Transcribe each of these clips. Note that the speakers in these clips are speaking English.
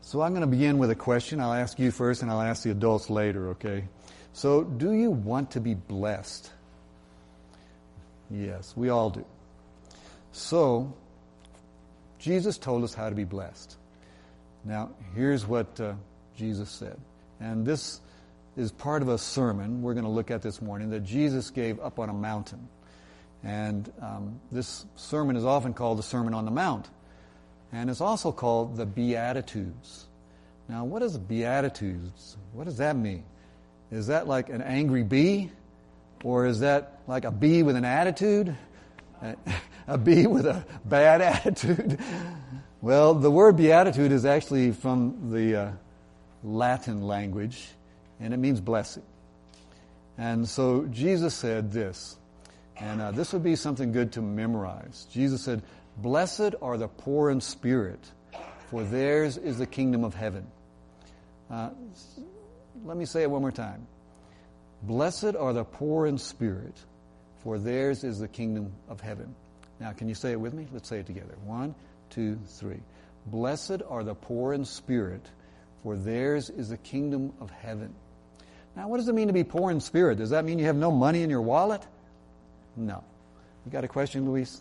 So I'm going to begin with a question. I'll ask you first and I'll ask the adults later, okay? So do you want to be blessed? Yes, we all do. So Jesus told us how to be blessed. Now, here's what Jesus said. And this is part of a sermon we're going to look at this morning that Jesus gave up on a mountain. And this sermon is often called the Sermon on the Mount. And it's also called the Beatitudes. Now, what is Beatitudes? What does that mean? Is that like an angry bee? Or is that like a bee with an attitude? A bee with a bad attitude? Well, the word beatitude is actually from the Latin language, and it means blessing. And so Jesus said this, and this would be something good to memorize. Jesus said, "Blessed are the poor in spirit, for theirs is the kingdom of heaven." Let me say it one more time. Blessed are the poor in spirit, for theirs is the kingdom of heaven. Now, can you say it with me? Let's say it together. 1, 2, 3. Blessed are the poor in spirit, for theirs is the kingdom of heaven. Now, what does it mean to be poor in spirit? Does that mean you have no money in your wallet? No. You got a question, Luis?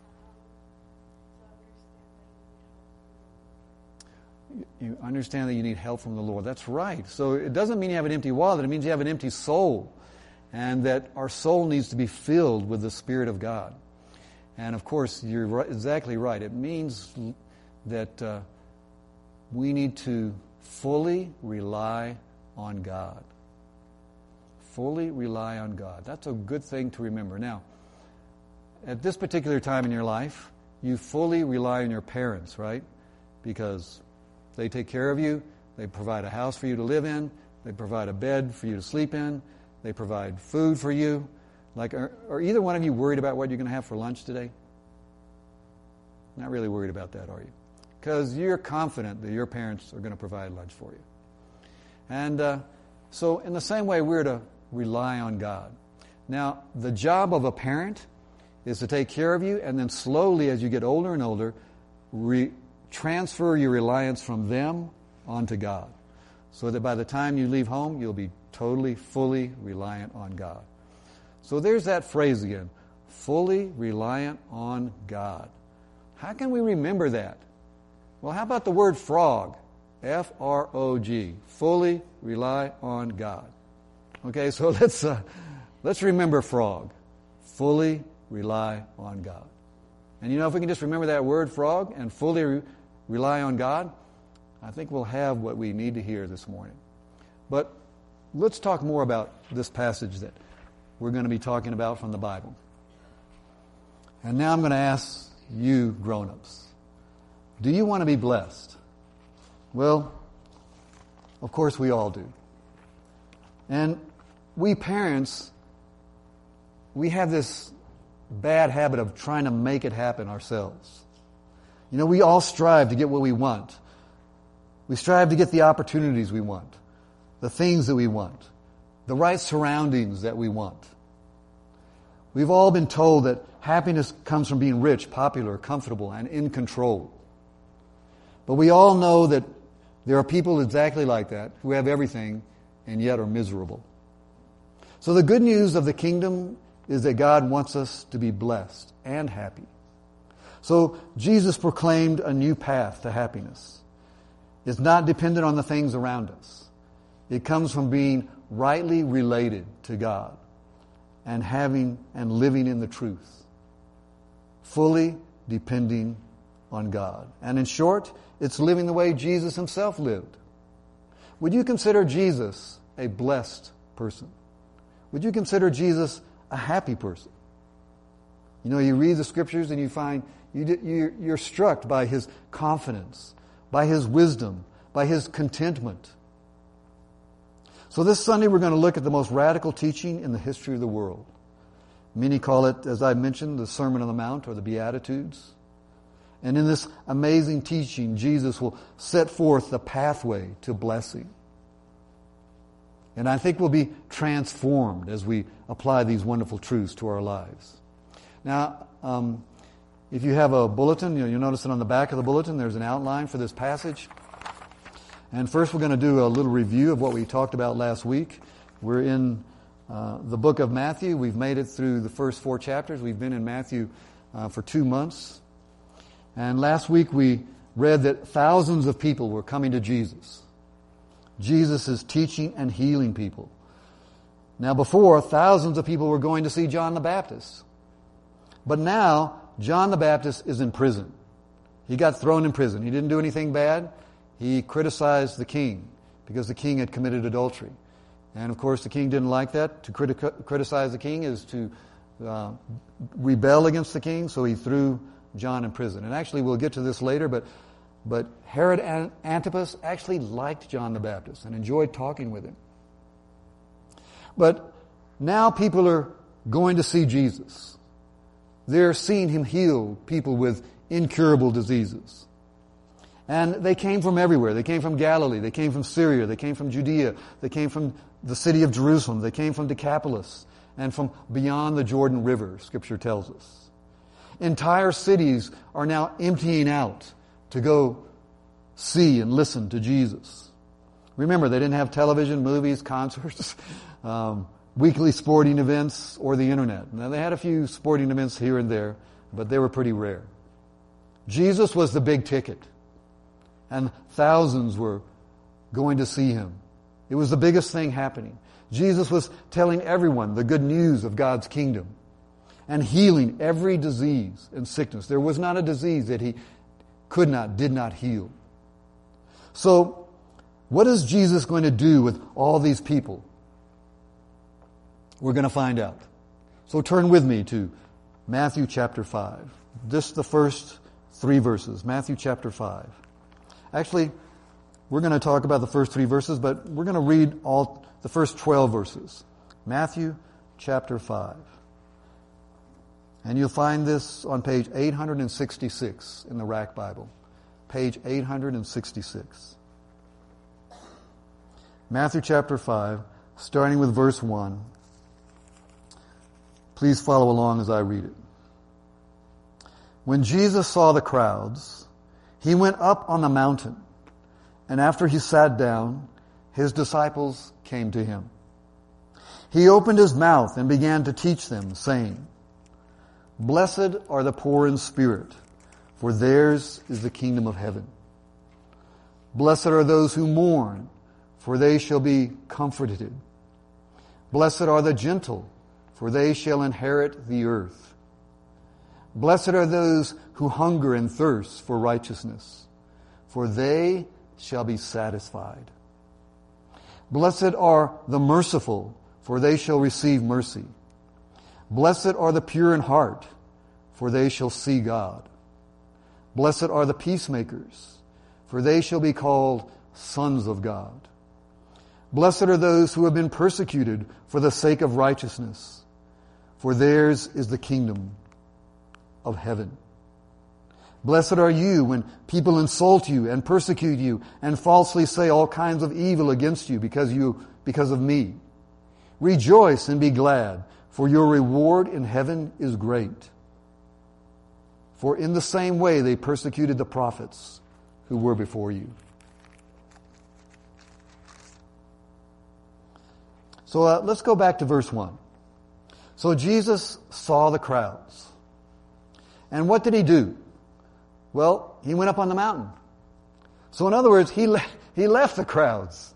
You understand that you need help from the Lord. That's right. So it doesn't mean you have an empty wallet. It means you have an empty soul. And that our soul needs to be filled with the Spirit of God. And of course, you're exactly right. It means that we need to fully rely on God. Fully rely on God. That's a good thing to remember. Now, at this particular time in your life, you fully rely on your parents, right? Because they take care of you. They provide a house for you to live in. They provide a bed for you to sleep in. They provide food for you. Like, are either one of you worried about what you're going to have for lunch today? Not really worried about that, are you? Because you're confident that your parents are going to provide lunch for you. And so in the same way, we're to rely on God. Now, the job of a parent is to take care of you, and then slowly, as you get older and older, transfer your reliance from them onto God. So that by the time you leave home, you'll be totally, fully reliant on God. So there's that phrase again, fully reliant on God. How can we remember that? Well, how about the word frog? F-R-O-G. Fully rely on God. Okay, so let's remember frog. Fully rely on God. And you know, if we can just remember that word frog and fully rely on God, I think we'll have what we need to hear this morning. But let's talk more about this passage that we're going to be talking about from the Bible. And now I'm going to ask you grown-ups, do you want to be blessed? Well, of course we all do. And we parents, we have this bad habit of trying to make it happen ourselves. You know, we all strive to get what we want. We strive to get the opportunities we want, the things that we want, the right surroundings that we want. We've all been told that happiness comes from being rich, popular, comfortable, and in control. But we all know that there are people exactly like that who have everything and yet are miserable. So the good news of the kingdom is that God wants us to be blessed and happy. So Jesus proclaimed a new path to happiness. It's not dependent on the things around us. It comes from being rightly related to God and having and living in the truth. Fully depending on God. And in short, it's living the way Jesus himself lived. Would you consider Jesus a blessed person? Would you consider Jesus a happy person? You know, you read the scriptures and you find you're struck by his confidence, by his wisdom, by his contentment. So this Sunday we're going to look at the most radical teaching in the history of the world. Many call it, as I mentioned, the Sermon on the Mount or the Beatitudes. And in this amazing teaching, Jesus will set forth the pathway to blessing. And I think we'll be transformed as we apply these wonderful truths to our lives. Now, if you have a bulletin, you'll notice that on the back of the bulletin there's an outline for this passage. And first we're going to do a little review of what we talked about last week. We're in the book of Matthew. We've made it through the first 4 chapters. We've been in Matthew for 2 months. And last week we read that thousands of people were coming to Jesus. Jesus is teaching and healing people. Now before, thousands of people were going to see John the Baptist. But now, John the Baptist is in prison. He got thrown in prison. He didn't do anything bad. He criticized the king because the king had committed adultery. And of course, the king didn't like that. To criticize the king is to rebel against the king, so he threw John in prison. And actually, we'll get to this later, but Herod Antipas actually liked John the Baptist and enjoyed talking with him. But now people are going to see Jesus. They're seeing him heal people with incurable diseases. And they came from everywhere. They came from Galilee. They came from Syria. They came from Judea. They came from the city of Jerusalem. They came from Decapolis and from beyond the Jordan River, Scripture tells us. Entire cities are now emptying out to go see and listen to Jesus. Remember, they didn't have television, movies, concerts, weekly sporting events, or the internet. Now, they had a few sporting events here and there, but they were pretty rare. Jesus was the big ticket, and thousands were going to see him. It was the biggest thing happening. Jesus was telling everyone the good news of God's kingdom and healing every disease and sickness. There was not a disease that he did not heal. So, what is Jesus going to do with all these people? We're going to find out. So turn with me to Matthew chapter 5. Just the first 3 verses. Matthew chapter 5. Actually, we're going to talk about the first 3 verses, but we're going to read all the first 12 verses. Matthew chapter 5. And you'll find this on page 866 in the Rack Bible. Page 866. Matthew chapter 5, starting with verse 1. Please follow along as I read it. When Jesus saw the crowds, he went up on the mountain, and after he sat down, his disciples came to him. He opened his mouth and began to teach them, saying, "Blessed are the poor in spirit, for theirs is the kingdom of heaven. Blessed are those who mourn, for they shall be comforted. Blessed are the gentle, for they shall inherit the earth. Blessed are those who hunger and thirst for righteousness, for they shall be satisfied. Blessed are the merciful, for they shall receive mercy. Blessed are the pure in heart, for they shall see God. Blessed are the peacemakers, for they shall be called sons of God. Blessed are those who have been persecuted for the sake of righteousness, for theirs is the kingdom of heaven. Blessed are you when people insult you and persecute you and falsely say all kinds of evil against you because of me. Rejoice and be glad, for your reward in heaven is great. For in the same way they persecuted the prophets who were before you." So let's go back to verse 1. So Jesus saw the crowds. And what did he do? Well, he went up on the mountain. So in other words, he left the crowds.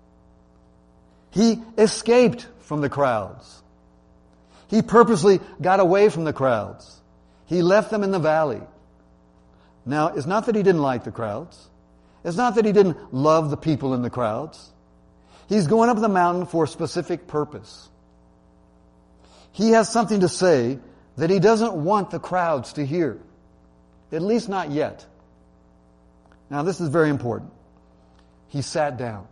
He escaped from the crowds. He purposely got away from the crowds. He left them in the valley. Now, it's not that he didn't like the crowds. It's not that he didn't love the people in the crowds. He's going up the mountain for a specific purpose. He has something to say that he doesn't want the crowds to hear. At least not yet. Now, this is very important. He sat down.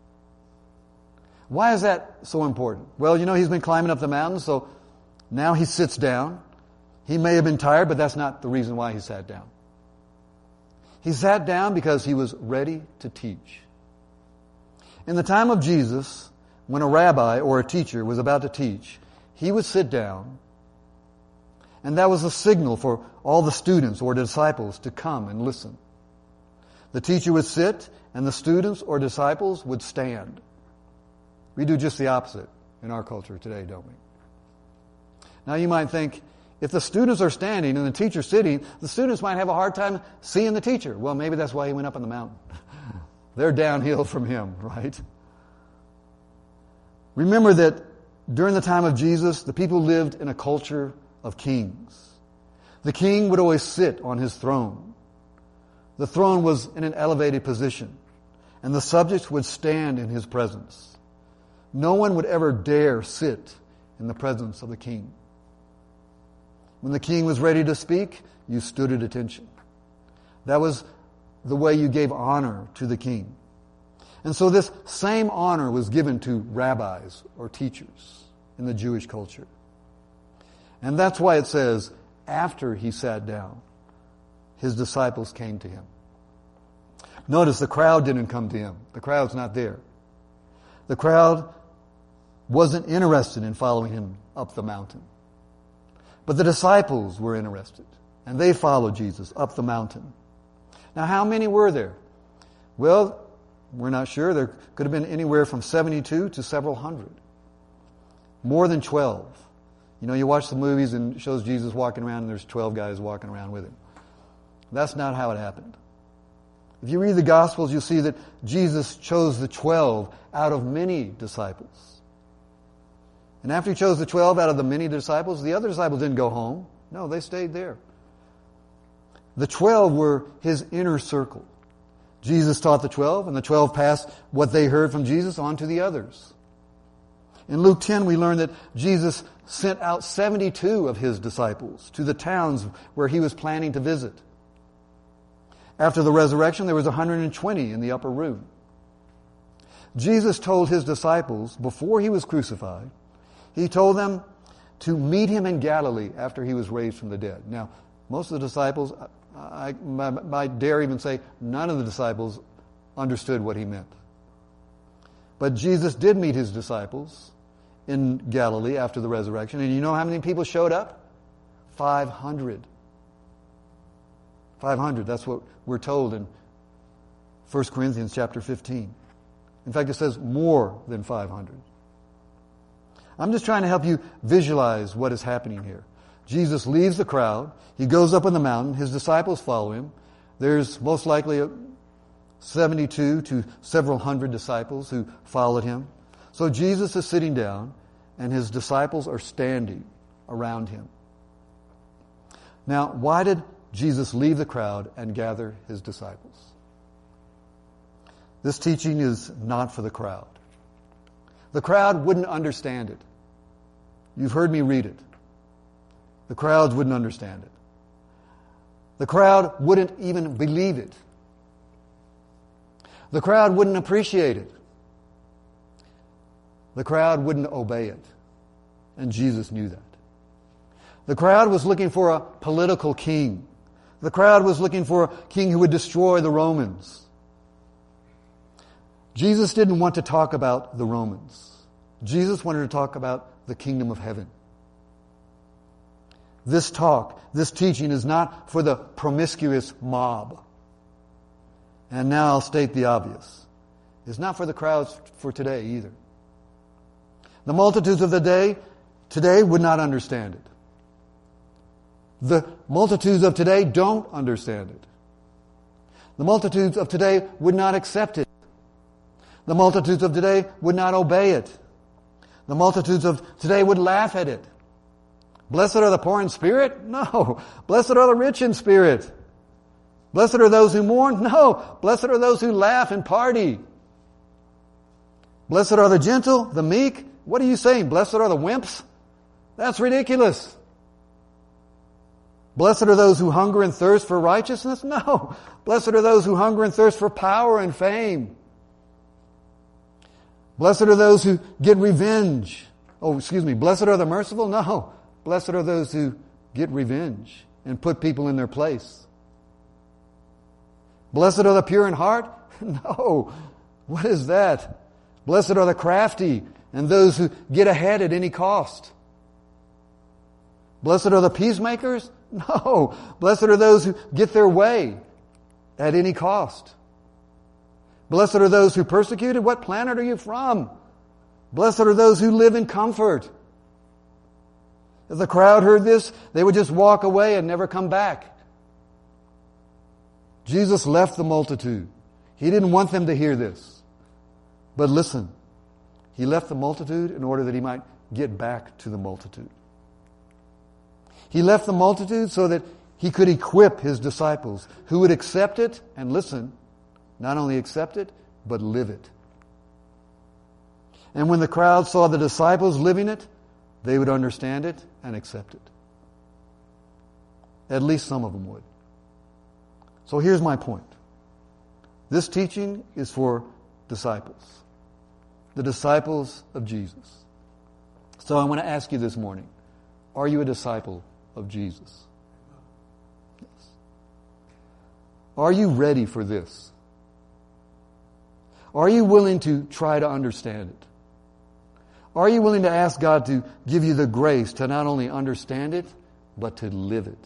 Why is that so important? Well, he's been climbing up the mountain, so now he sits down. He may have been tired, but that's not the reason why he sat down. He sat down because he was ready to teach. In the time of Jesus, when a rabbi or a teacher was about to teach, he would sit down, and that was a signal for all the students or disciples to come and listen. The teacher would sit, and the students or disciples would stand. We do just the opposite in our culture today, don't we? Now you might think, if the students are standing and the teacher's sitting, the students might have a hard time seeing the teacher. Well, maybe that's why he went up on the mountain. They're downhill from him, right? Remember that during the time of Jesus, the people lived in a culture of kings. The king would always sit on his throne. The throne was in an elevated position, and the subjects would stand in his presence. No one would ever dare sit in the presence of the king. When the king was ready to speak, you stood at attention. That was the way you gave honor to the king. And so this same honor was given to rabbis or teachers in the Jewish culture. And that's why it says, after he sat down, his disciples came to him. Notice the crowd didn't come to him. The crowd's not there. The crowd wasn't interested in following him up the mountain. But the disciples were interested, and they followed Jesus up the mountain. Now, how many were there? Well, we're not sure. There could have been anywhere from 72 to several hundred. More than 12. You know, you watch the movies and it shows Jesus walking around and there's 12 guys walking around with him. That's not how it happened. If you read the Gospels, you'll see that Jesus chose the 12 out of many disciples. And after he chose the 12 out of the many disciples, the other disciples didn't go home. No, they stayed there. The 12 were his inner circle. Jesus taught the 12, and the 12 passed what they heard from Jesus on to the others. In Luke 10, we learn that Jesus sent out 72 of his disciples to the towns where he was planning to visit. After the resurrection, there was 120 in the upper room. Jesus told his disciples, before he was crucified, he told them to meet him in Galilee after he was raised from the dead. Now, most of the disciples, I might dare even say, none of the disciples understood what he meant. But Jesus did meet his disciples in Galilee after the resurrection. And you know how many people showed up? 500. 500, that's what we're told in 1 Corinthians chapter 15. In fact, it says more than 500. I'm just trying to help you visualize what is happening here. Jesus leaves the crowd. He goes up on the mountain. His disciples follow him. There's most likely 72 to several hundred disciples who followed him. So Jesus is sitting down, and his disciples are standing around him. Now, why did Jesus leave the crowd and gather his disciples? This teaching is not for the crowd. The crowd wouldn't understand it. You've heard me read it. The crowds wouldn't understand it. The crowd wouldn't even believe it. The crowd wouldn't appreciate it. The crowd wouldn't obey it. And Jesus knew that. The crowd was looking for a political king. The crowd was looking for a king who would destroy the Romans. Jesus didn't want to talk about the Romans. Jesus wanted to talk about the kingdom of heaven. This talk, this teaching is not for the promiscuous mob. And now I'll state the obvious. It's not for the crowds for today either. The multitudes of the day today would not understand it. The multitudes of today don't understand it. The multitudes of today would not accept it. The multitudes of today would not obey it. The multitudes of today would laugh at it. Blessed are the poor in spirit? No. Blessed are the rich in spirit. Blessed are those who mourn? No. Blessed are those who laugh and party. Blessed are the gentle, the meek. What are you saying? Blessed are the wimps? That's ridiculous. Blessed are those who hunger and thirst for righteousness? No. Blessed are those who hunger and thirst for power and fame. Blessed are those who get revenge. Blessed are the merciful? No. Blessed are those who get revenge and put people in their place. Blessed are the pure in heart? No. What is that? Blessed are the crafty and those who get ahead at any cost. Blessed are the peacemakers? No. Blessed are those who get their way at any cost. Blessed are those who persecuted. What planet are you from? Blessed are those who live in comfort. If the crowd heard this, they would just walk away and never come back. Jesus left the multitude. He didn't want them to hear this. But listen, He left the multitude in order that He might get back to the multitude. He left the multitude so that He could equip His disciples who would accept it and listen, not only accept it, but live it. And when the crowd saw the disciples living it, they would understand it and accept it. At least some of them would. So here's my point. This teaching is for disciples. The disciples of Jesus. So I want to ask you this morning, are you a disciple of Jesus? Yes. Are you ready for this? Are you willing to try to understand it? Are you willing to ask God to give you the grace to not only understand it, but to live it?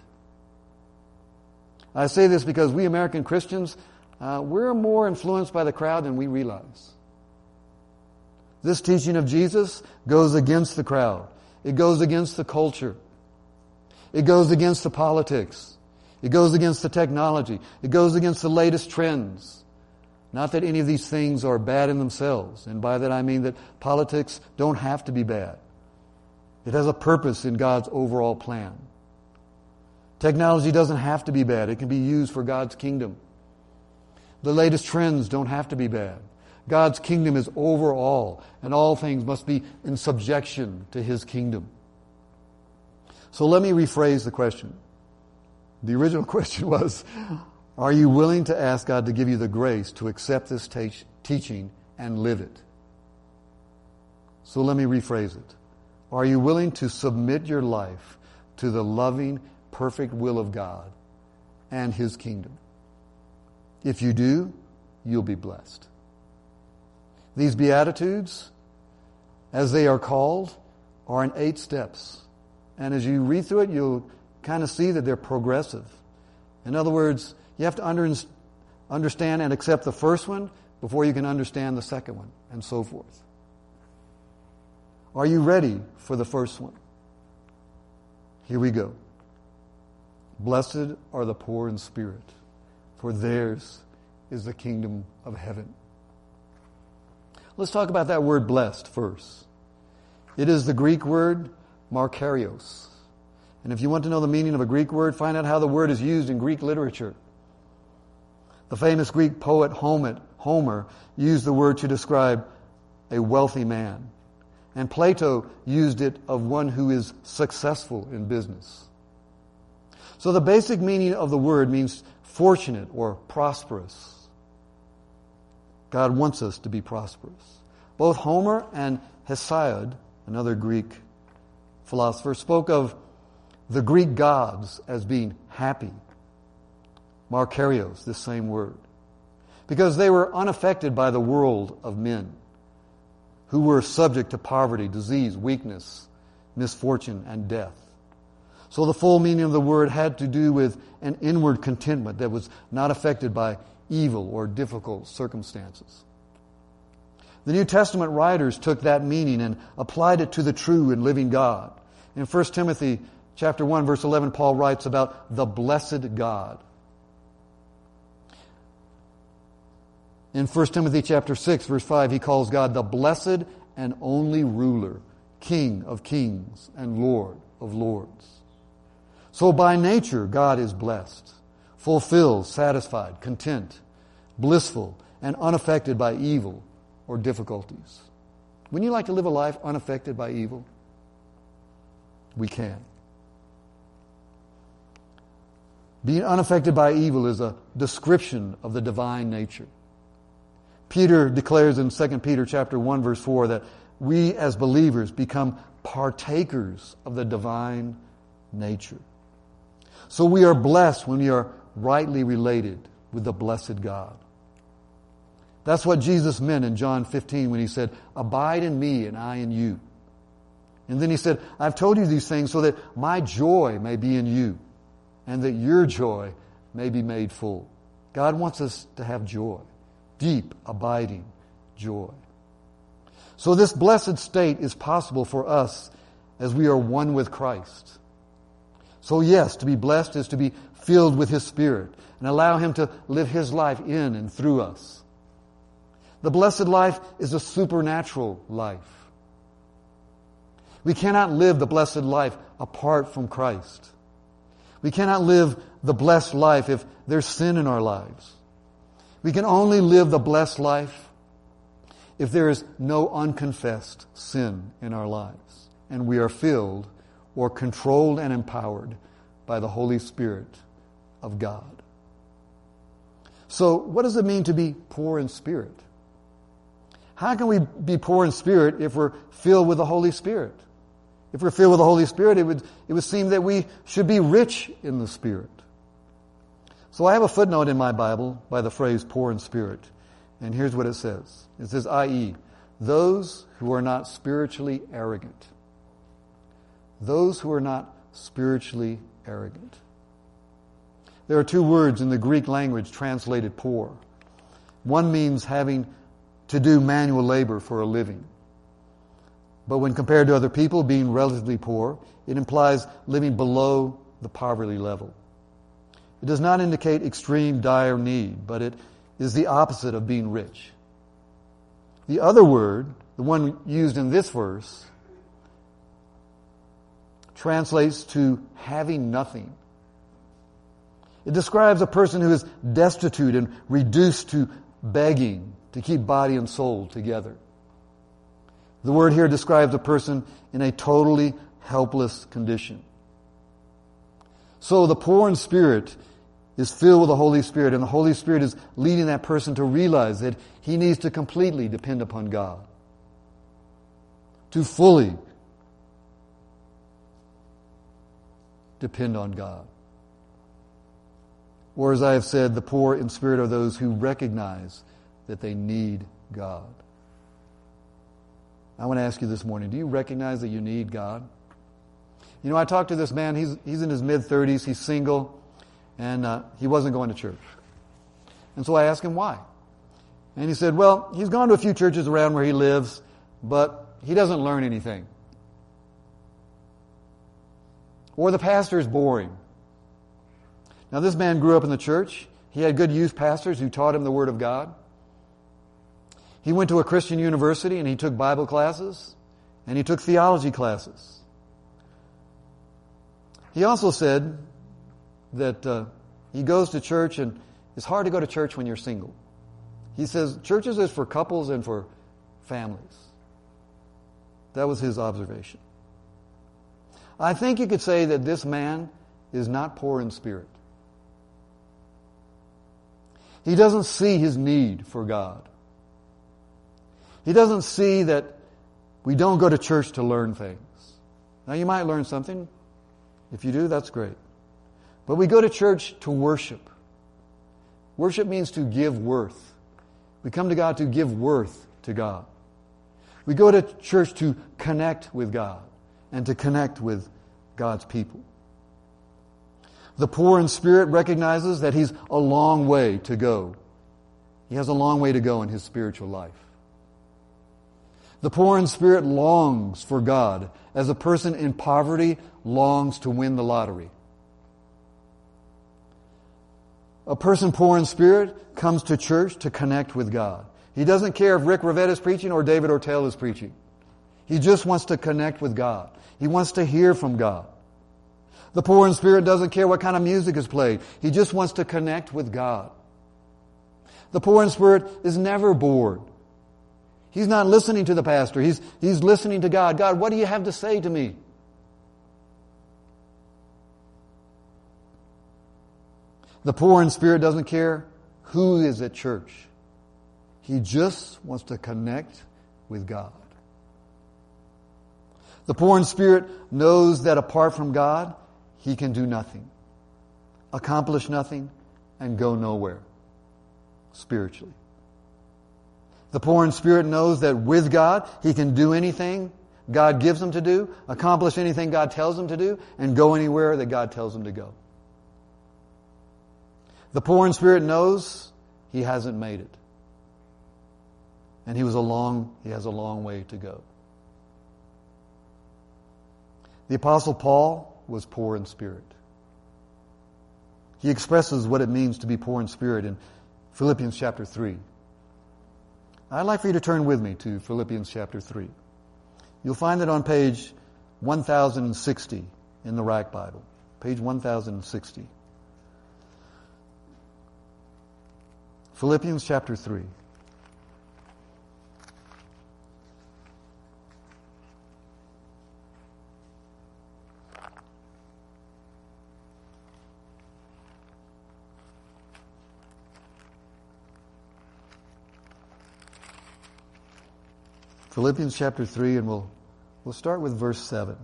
I say this because we American Christians, we're more influenced by the crowd than we realize. This teaching of Jesus goes against the crowd. It goes against the culture. It goes against the politics. It goes against the technology. It goes against the latest trends. Not that any of these things are bad in themselves. And by that I mean that politics don't have to be bad. It has a purpose in God's overall plan. Technology doesn't have to be bad. It can be used for God's kingdom. The latest trends don't have to be bad. God's kingdom is overall, and all things must be in subjection to His kingdom. So let me rephrase the question. The original question was, are you willing to ask God to give you the grace to accept this teaching and live it? So let me rephrase it. Are you willing to submit your life to the loving, perfect will of God and His kingdom? If you do, you'll be blessed. These Beatitudes, as they are called, are in 8 steps. And as you read through it, you'll kind of see that they're progressive. In other words, you have to understand and accept the first one before you can understand the second one, and so forth. Are you ready for the first one? Here we go. Blessed are the poor in spirit, for theirs is the kingdom of heaven. Let's talk about that word blessed first. It is the Greek word makarios. And if you want to know the meaning of a Greek word, find out how the word is used in Greek literature. The famous Greek poet Homer used the word to describe a wealthy man. And Plato used it of one who is successful in business. So the basic meaning of the word means fortunate or prosperous. God wants us to be prosperous. Both Homer and Hesiod, another Greek philosopher, spoke of the Greek gods as being happy. Makarios, this same word. Because they were unaffected by the world of men who were subject to poverty, disease, weakness, misfortune, and death. So the full meaning of the word had to do with an inward contentment that was not affected by evil or difficult circumstances. The New Testament writers took that meaning and applied it to the true and living God. In 1 Timothy chapter 1, verse 11, Paul writes about the blessed God. In 1 Timothy chapter 6, verse 5, he calls God the blessed and only ruler, King of kings and Lord of lords. So by nature, God is blessed, fulfilled, satisfied, content, blissful, and unaffected by evil or difficulties. Wouldn't you like to live a life unaffected by evil? We can. Being unaffected by evil is a description of the divine nature. Peter declares in 2 Peter chapter 1, verse 4 that we as believers become partakers of the divine nature. So we are blessed when we are rightly related with the blessed God. That's what Jesus meant in John 15 when He said, "Abide in me and I in you." And then He said, "I've told you these things so that my joy may be in you and that your joy may be made full." God wants us to have joy. deep, abiding joy. So this blessed state is possible for us as we are one with Christ. So yes, to be blessed is to be filled with His Spirit and allow Him to live His life in and through us. The blessed life is a supernatural life. We cannot live the blessed life apart from Christ. We cannot live the blessed life if there's sin in our lives. We can only live the blessed life if there is no unconfessed sin in our lives and we are filled or controlled and empowered by the Holy Spirit of God. So, what does it mean to be poor in spirit? How can we be poor in spirit if we're filled with the Holy Spirit? If we're filled with the Holy Spirit, it would seem that we should be rich in the Spirit. So I have a footnote in my Bible by the phrase poor in spirit. And here's what it says. It says, i.e., those who are not spiritually arrogant. Those who are not spiritually arrogant. There are two words in the Greek language translated poor. One means having to do manual labor for a living. But when compared to other people, being relatively poor, it implies living below the poverty level. It does not indicate extreme dire need, but it is the opposite of being rich. The other word, the one used in this verse, translates to having nothing. It describes a person who is destitute and reduced to begging to keep body and soul together. The word here describes a person in a totally helpless condition. So the poor in spirit is filled with the Holy Spirit, and the Holy Spirit is leading that person to realize that he needs to completely depend upon God, to fully depend on God. Or as I have said, the poor in spirit are those who recognize that they need God. I want to ask you this morning, do you recognize that you need God? You know, I talked to this man, he's in his mid-30s, he's single, and he wasn't going to church. And so I asked him why. And he said, well, he's gone to a few churches around where he lives, but he doesn't learn anything. Or the pastor is boring. Now this man grew up in the church. He had good youth pastors who taught him the Word of God. He went to a Christian university and he took Bible classes and he took theology classes. He also said that he goes to church and it's hard to go to church when you're single. He says churches is for couples and for families. That was his observation. I think you could say that this man is not poor in spirit. He doesn't see his need for God. He doesn't see that we don't go to church to learn things. Now you might learn something. If you do, that's great. But we go to church to worship. Worship means to give worth. We come to God to give worth to God. We go to church to connect with God and to connect with God's people. The poor in spirit recognizes that he's a long way to go. He has a long way to go in his spiritual life. The poor in spirit longs for God as a person in poverty longs to win the lottery. A person poor in spirit comes to church to connect with God. He doesn't care if Rick Rivette is preaching or David Ortell is preaching. He just wants to connect with God. He wants to hear from God. The poor in spirit doesn't care what kind of music is played. He just wants to connect with God. The poor in spirit is never bored. He's not listening to the pastor. He's listening to God. God, what do you have to say to me? The poor in spirit doesn't care who is at church. He just wants to connect with God. The poor in spirit knows that apart from God, he can do nothing, accomplish nothing, and go nowhere spiritually. The poor in spirit knows that with God, he can do anything God gives him to do, accomplish anything God tells him to do, and go anywhere that God tells him to go. The poor in spirit knows he hasn't made it. And he has a long way to go. The Apostle Paul was poor in spirit. He expresses what it means to be poor in spirit in Philippians chapter 3. I'd like for you to turn with me to Philippians chapter 3. You'll find it on page 1060 in the Rack Bible. Page 1060. Philippians chapter 3. Philippians chapter 3, and we'll start with verse 7.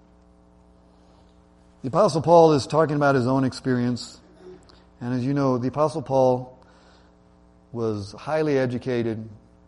The Apostle Paul is talking about his own experience. And as you know, the Apostle Paul was highly educated.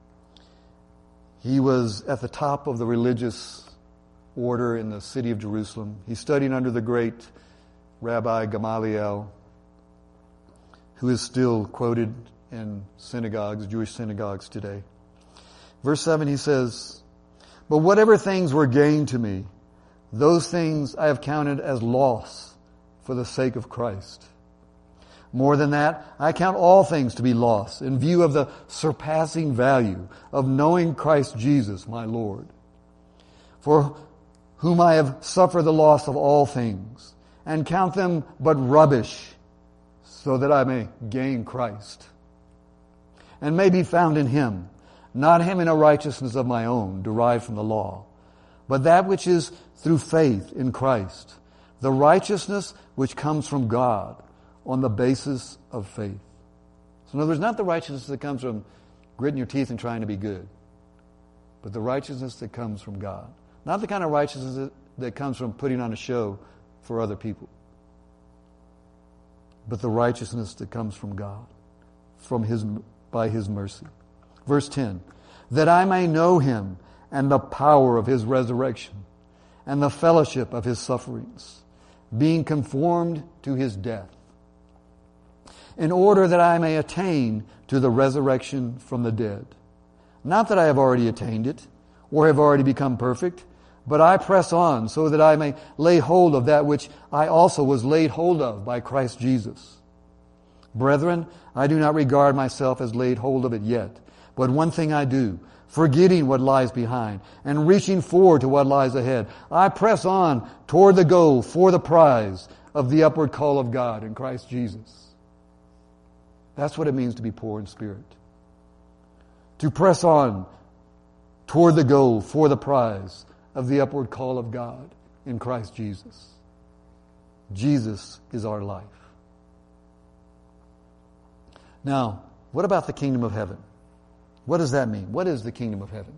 He was at the top of the religious order in the city of Jerusalem. He studied under the great Rabbi Gamaliel, who is still quoted in synagogues, Jewish synagogues today. Verse 7, he says, "But whatever things were gained to me, those things I have counted as loss for the sake of Christ. More than that, I count all things to be loss in view of the surpassing value of knowing Christ Jesus, my Lord, for whom I have suffered the loss of all things, and count them but rubbish, so that I may gain Christ, and may be found in Him, not having a righteousness of my own derived from the law, but that which is through faith in Christ, the righteousness which comes from God on the basis of faith." So in other words, not the righteousness that comes from gritting your teeth and trying to be good, but the righteousness that comes from God. Not the kind of righteousness that comes from putting on a show for other people, but the righteousness that comes from God, by His mercy. Verse 10, "That I may know Him and the power of His resurrection and the fellowship of His sufferings, being conformed to His death, in order that I may attain to the resurrection from the dead. Not that I have already attained it, or have already become perfect, but I press on so that I may lay hold of that which I also was laid hold of by Christ Jesus. Brethren, I do not regard myself as laid hold of it yet, but one thing I do, forgetting what lies behind and reaching forward to what lies ahead, I press on toward the goal for the prize of the upward call of God in Christ Jesus." That's what it means to be poor in spirit. To press on toward the goal for the prize of the upward call of God in Christ Jesus. Jesus is our life. Now, what about the kingdom of heaven? What does that mean? What is the kingdom of heaven?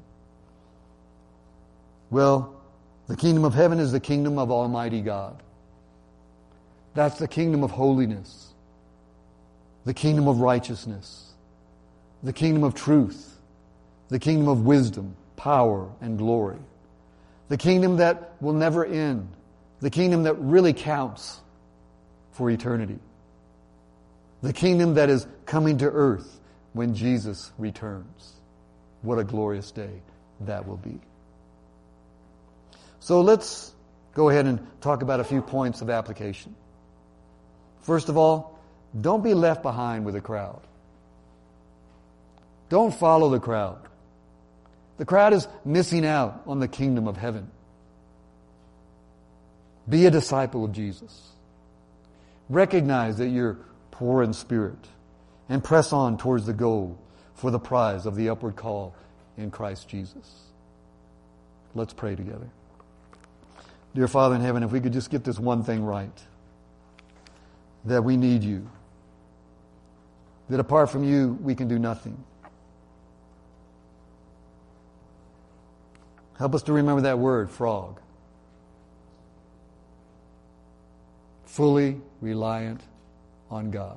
Well, the kingdom of heaven is the kingdom of Almighty God. That's the kingdom of holiness, the kingdom of righteousness, the kingdom of truth, the kingdom of wisdom, power, and glory, the kingdom that will never end, the kingdom that really counts for eternity, the kingdom that is coming to earth when Jesus returns. What a glorious day that will be. So let's go ahead and talk about a few points of application. First of all, don't be left behind with the crowd. Don't follow the crowd. The crowd is missing out on the kingdom of heaven. Be a disciple of Jesus. Recognize that you're poor in spirit, and press on towards the goal for the prize of the upward call in Christ Jesus. Let's pray together. Dear Father in heaven, if we could just get this one thing right, that we need You, that apart from You, we can do nothing. Help us to remember that word, frog. Fully reliant on God.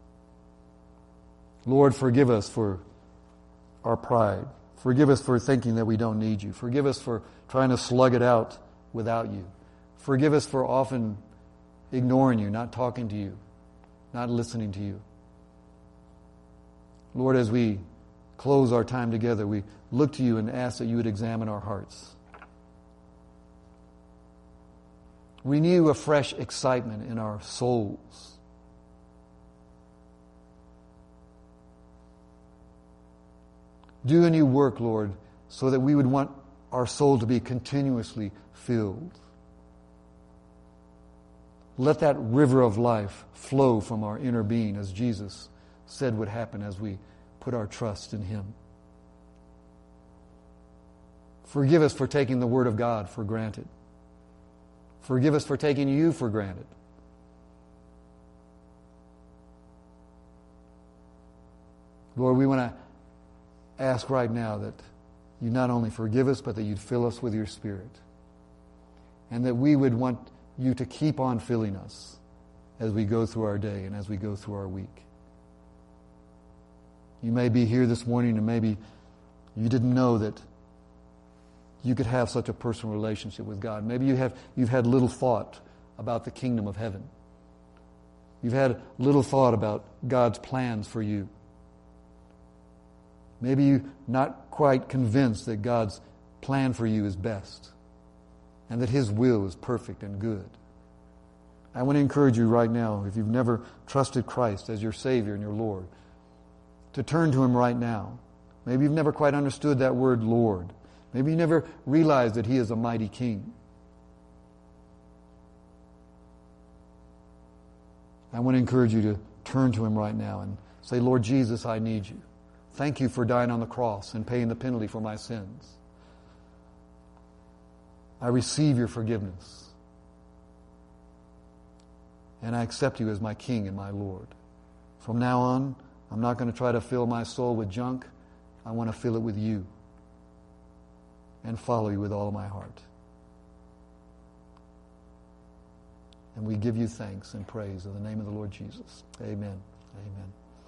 Lord, forgive us for our pride. Forgive us for thinking that we don't need You. Forgive us for trying to slug it out without You. Forgive us for often ignoring You, not talking to You, not listening to You. Lord, as we close our time together, we look to you and ask that you would examine our hearts. Renew a fresh excitement in our souls. Do a new work, Lord, so that we would want our soul to be continuously filled. Let that river of life flow from our inner being, as Jesus said would happen as we put our trust in Him. Forgive us for taking the Word of God for granted. Forgive us for taking you for granted. Lord, we want to ask right now that you not only forgive us, but that you'd fill us with your Spirit. And that we would want you to keep on filling us as we go through our day and as we go through our week. You may be here this morning and maybe you didn't know that you could have such a personal relationship with God. Maybe you've had little thought about the kingdom of heaven. You've had little thought about God's plans for you. Maybe you're not quite convinced that God's plan for you is best and that His will is perfect and good. I want to encourage you right now, if you've never trusted Christ as your Savior and your Lord, to turn to Him right now. Maybe you've never quite understood that word Lord. Maybe you never realized that He is a mighty King. I want to encourage you to turn to Him right now and say, Lord Jesus, I need you. Thank you for dying on the cross and paying the penalty for my sins. I receive your forgiveness. And I accept you as my King and my Lord. From now on, I'm not going to try to fill my soul with junk. I want to fill it with you and follow you with all of my heart. And we give you thanks and praise in the name of the Lord Jesus. Amen. Amen.